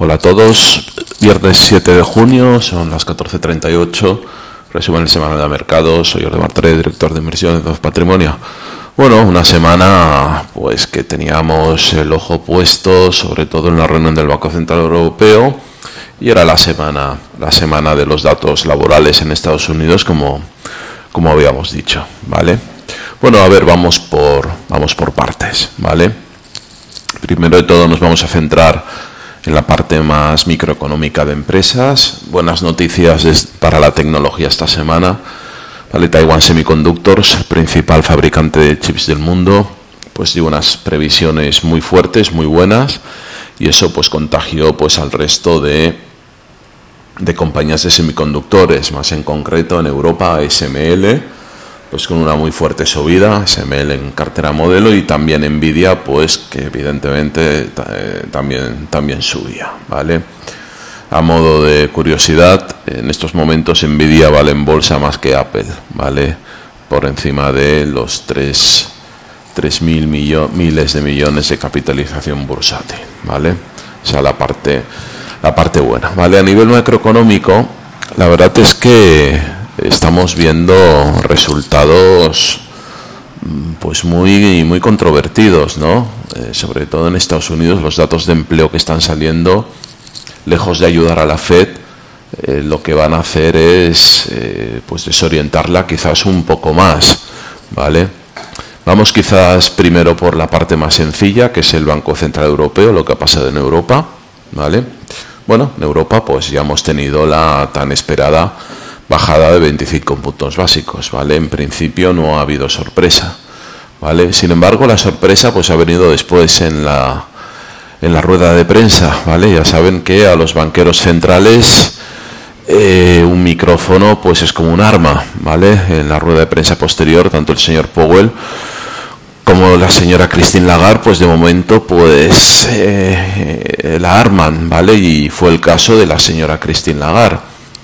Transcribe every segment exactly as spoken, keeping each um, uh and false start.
Hola a todos, viernes siete de junio, son las catorce treinta y ocho, resumen de semana de mercados, soy Jordi Martorell, director de inversiones de Patrimonio. Bueno, una semana pues que teníamos el ojo puesto sobre todo en la reunión del Banco Central Europeo y era la semana, la semana de los datos laborales en Estados Unidos como, como habíamos dicho, ¿vale? Bueno, a ver, vamos por, vamos por partes, ¿vale? Primero de todo nos vamos a centrar en la parte más microeconómica de empresas. Buenas noticias para la tecnología esta semana. Vale, Taiwan Semiconductors, principal fabricante de chips del mundo, pues dio unas previsiones muy fuertes, muy buenas, y eso pues contagió pues al resto de, de compañías de semiconductores, más en concreto en Europa A S M L, pues con una muy fuerte subida, A S M L en cartera modelo, y también Nvidia, pues que evidentemente eh, también, también subía, ¿vale? A modo de curiosidad, en estos momentos Nvidia vale en bolsa más que Apple, ¿vale? Por encima de los tres mil miles de millones de capitalización bursátil, ¿vale? O sea, la parte, la parte buena, ¿vale? A nivel macroeconómico, la verdad es que estamos viendo resultados pues muy, muy controvertidos, ¿no? Eh, sobre todo en Estados Unidos, los datos de empleo que están saliendo, lejos de ayudar a la Fed, eh, lo que van a hacer es eh, pues desorientarla quizás un poco más, ¿vale? Vamos quizás primero por la parte más sencilla, que es el Banco Central Europeo, lo que ha pasado en Europa, ¿vale? Bueno, en Europa pues ya hemos tenido la tan esperada bajada de veinticinco puntos básicos, ¿vale? En principio no ha habido sorpresa, ¿vale? Sin embargo, la sorpresa pues ha venido después en la en la rueda de prensa, ¿vale? Ya saben que a los banqueros centrales eh, un micrófono pues es como un arma, ¿vale? En la rueda de prensa posterior, tanto el señor Powell como la señora Christine Lagarde, pues de momento pues eh, la arman, ¿vale? Y fue el caso de la señora Christine Lagarde,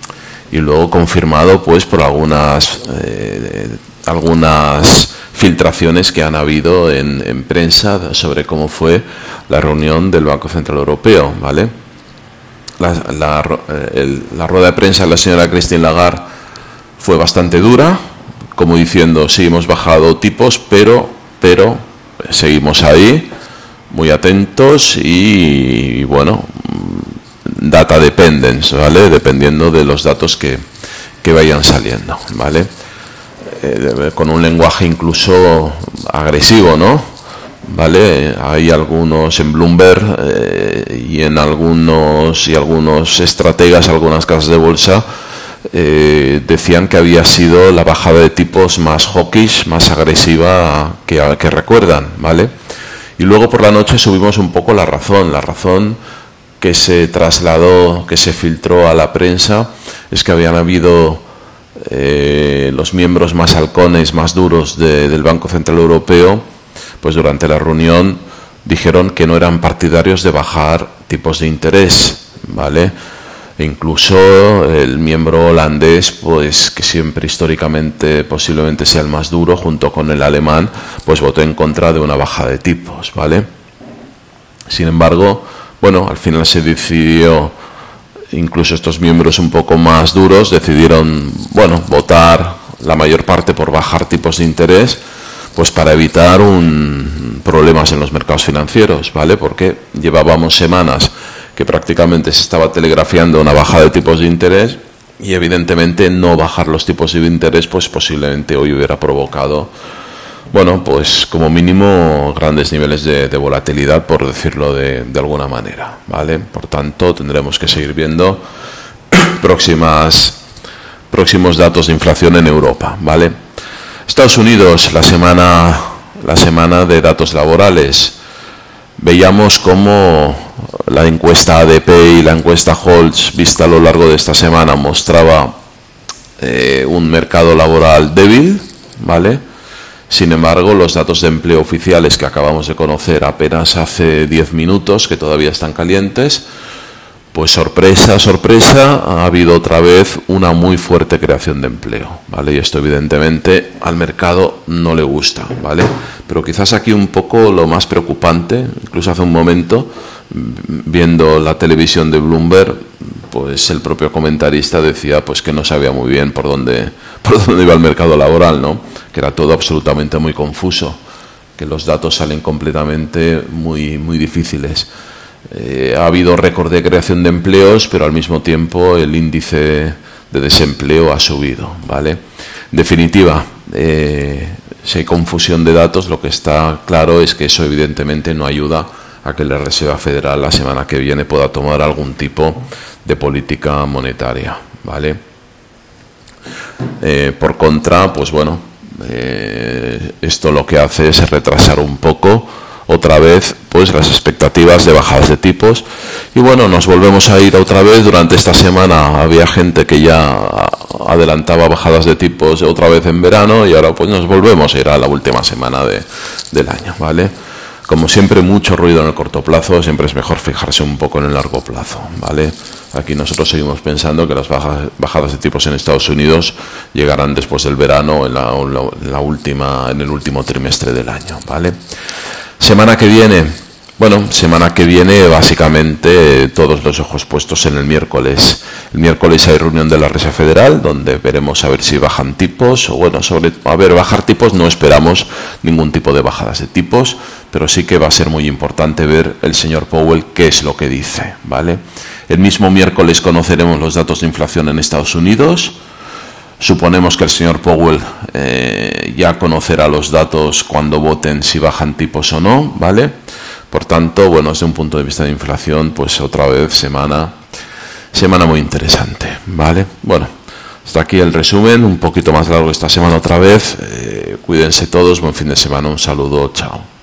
y luego confirmado pues por algunas eh, algunas filtraciones que han habido en, en prensa sobre cómo fue la reunión del Banco Central Europeo, ¿vale? La, la, el, la rueda de prensa de la señora Christine Lagarde fue bastante dura, como diciendo, sí, hemos bajado tipos, pero, pero seguimos ahí, muy atentos y, y bueno, data dependence, ¿vale? Dependiendo de los datos que, que vayan saliendo, ¿vale? Eh, con un lenguaje incluso agresivo, ¿no? ¿Vale? Hay algunos en Bloomberg eh, y en algunos y algunos estrategas, algunas casas de bolsa eh, decían que había sido la bajada de tipos más hawkish, más agresiva que, que recuerdan, ¿vale? Y luego por la noche subimos un poco la razón, la razón que se trasladó, que se filtró a la prensa, es que habían habido eh, los miembros más halcones, más duros de, del Banco Central Europeo, pues durante la reunión dijeron que no eran partidarios de bajar tipos de interés, ¿vale? E incluso el miembro holandés, pues que siempre históricamente posiblemente sea el más duro, junto con el alemán, pues votó en contra de una baja de tipos, ¿vale? Sin embargo, bueno, al final se decidió, incluso estos miembros un poco más duros decidieron, bueno, votar la mayor parte por bajar tipos de interés, pues para evitar un problemas en los mercados financieros, ¿vale? Porque llevábamos semanas que prácticamente se estaba telegrafiando una bajada de tipos de interés y evidentemente no bajar los tipos de interés, pues posiblemente hoy hubiera provocado, bueno, pues como mínimo grandes niveles de, de volatilidad, por decirlo de, de alguna manera, ¿vale? Por tanto, tendremos que seguir viendo próximas, próximos datos de inflación en Europa, ¿vale? Estados Unidos, la semana, la semana de datos laborales, veíamos cómo la encuesta A D P y la encuesta Holtz, vista a lo largo de esta semana, mostraba eh, un mercado laboral débil, ¿vale? Sin embargo, los datos de empleo oficiales que acabamos de conocer apenas hace diez minutos, que todavía están calientes, pues sorpresa, sorpresa, ha habido otra vez una muy fuerte creación de empleo, ¿vale? Y esto evidentemente al mercado no le gusta, ¿vale? Pero quizás aquí un poco lo más preocupante, incluso hace un momento viendo la televisión de Bloomberg, pues el propio comentarista decía pues que no sabía muy bien por dónde, por dónde iba el mercado laboral, ¿no? Que era todo absolutamente muy confuso, que los datos salen completamente muy, muy difíciles. Eh, ha habido récord de creación de empleos, pero al mismo tiempo el índice de desempleo ha subido, ¿vale? En definitiva, eh, si hay confusión de datos, lo que está claro es que eso evidentemente no ayuda a que la Reserva Federal la semana que viene pueda tomar algún tipo de política monetaria, ¿vale? Eh, por contra, pues bueno, eh, esto lo que hace es retrasar un poco otra vez pues las expectativas de bajadas de tipos, y bueno, nos volvemos a ir otra vez. Durante esta semana había gente que ya adelantaba bajadas de tipos otra vez en verano, y ahora pues nos volvemos a ir a la última semana de, del año, ¿vale? Como siempre, mucho ruido en el corto plazo, siempre es mejor fijarse un poco en el largo plazo, ¿vale? Aquí nosotros seguimos pensando que las bajas, bajadas de tipos en Estados Unidos llegarán después del verano, en la, en la última, en el último trimestre del año, ¿vale? Semana que viene, bueno, semana que viene básicamente eh, todos los ojos puestos en el miércoles. El miércoles hay reunión de la Reserva Federal, donde veremos a ver si bajan tipos, o bueno, sobre, a ver, bajar tipos no esperamos ningún tipo de bajadas de tipos, pero sí que va a ser muy importante ver el señor Powell qué es lo que dice, ¿vale? El mismo miércoles conoceremos los datos de inflación en Estados Unidos. Suponemos que el señor Powell eh, ya conocerá los datos cuando voten si bajan tipos o no, ¿vale? Por tanto, bueno, desde un punto de vista de inflación, pues otra vez semana, semana muy interesante, ¿vale? Bueno, hasta aquí el resumen, un poquito más largo esta semana otra vez. Eh, cuídense todos, buen fin de semana, un saludo, chao.